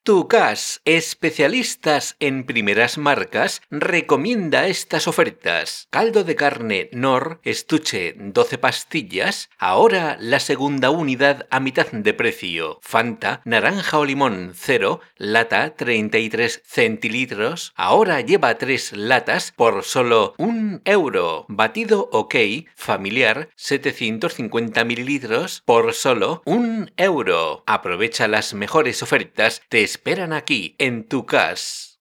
Tucas, especialistas en primeras marcas, recomienda estas ofertas. Caldo de carne Nor, estuche 12 pastillas, ahora la segunda unidad a mitad de precio. Fanta, naranja o limón 0, lata 33 centilitros, ahora lleva 3 latas por solo €1. Batido OK, familiar 750 mililitros por solo €1. Aprovecha las mejores ofertas, te esperan aquí, en Tucas.